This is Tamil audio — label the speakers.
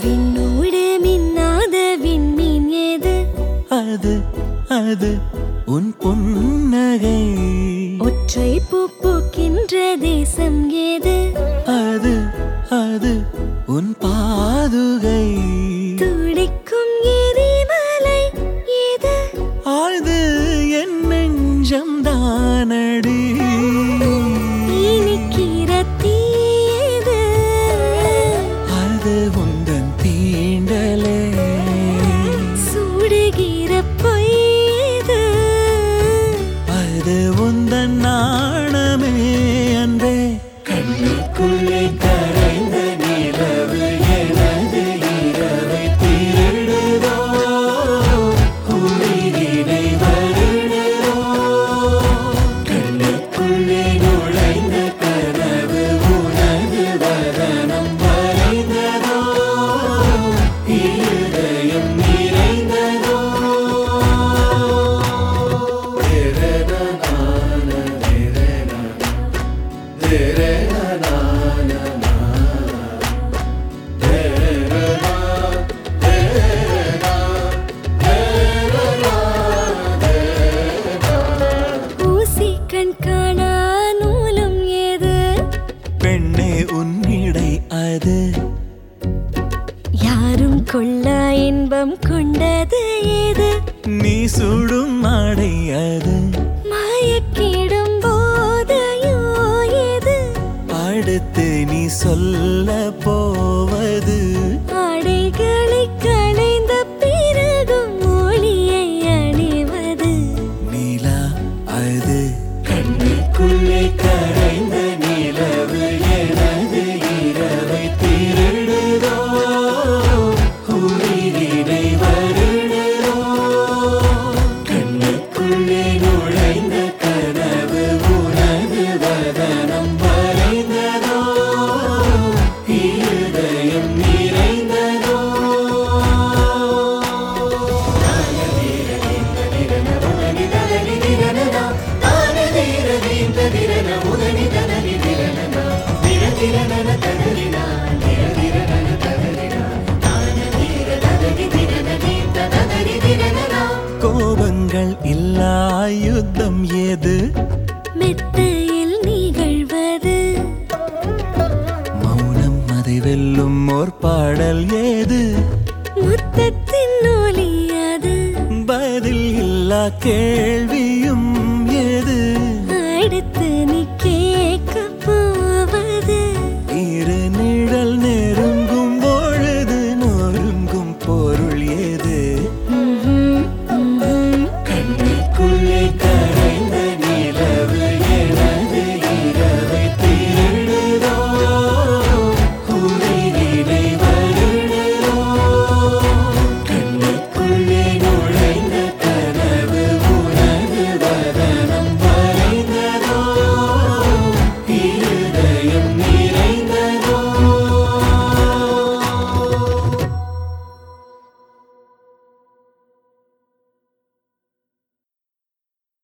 Speaker 1: விண்ணோடு மின்னாத விண்மீன் ஏது?
Speaker 2: அது அது உன் புன்னகை.
Speaker 1: ஒற்றை பூ பூக்கின்ற தேசம் ஏது?
Speaker 2: அது அது உன் பாதுகை.
Speaker 1: துடிக்கும் எரிமலை ஏது?
Speaker 2: ஆழ்து என் நெஞ்சம் தானடி.
Speaker 1: இனிக்கிற தீ ஏது?
Speaker 2: அது உந்தன் தீண்டலே.
Speaker 1: சுடுகிற பொய் ஏது?
Speaker 2: அது உந்தன் நாணமே அன்பே. கண்ணுக்குள்ளே கரைந்த நிலவு எனது இரவை திருடுதோ, உயிரினை வருடுதோ. கண்ணுக்குள்ளே நுழைந்த கனவு உனது வதனம் வரைந்ததோ, இருதயம் நிறைந்ததோ.
Speaker 1: ஊசி கண் காணா நூலும் ஏது?
Speaker 2: பெண்ணே உன்னிடை அது.
Speaker 1: யாரும் கொள்ளா இன்பம் கொண்டது ஏது?
Speaker 2: நீ சுடும் மாடை அது.
Speaker 1: மயக்கிடும் போதையோ ஏது?
Speaker 2: அடுத்து நீ சொல்ல போவது.
Speaker 1: ஆடைகளை களைந்த பிறகும் ஒளியை அணிவது.
Speaker 2: நிலா அது. கண்ணுக்குள்ளே கரைந்த நிலவு எனது இரவை திருடுதோ, உயிரினை வருடுதோ. கண்ணுக்குள்ளே நுழைந்த கனவு உனது வதனம் வரைந்ததோ, இருதயம் நிறைந்ததோ. கோபங்கள் இல்லா யுத்தம் ஏது?
Speaker 1: மெத்தையில் நிகழ்வது.
Speaker 2: மௌனம் அதை வெல்லும் ஓர் பாடல் ஏது?
Speaker 1: முத்தத்தின் ஒலி அது.
Speaker 2: பதில் இல்லா கேள்வி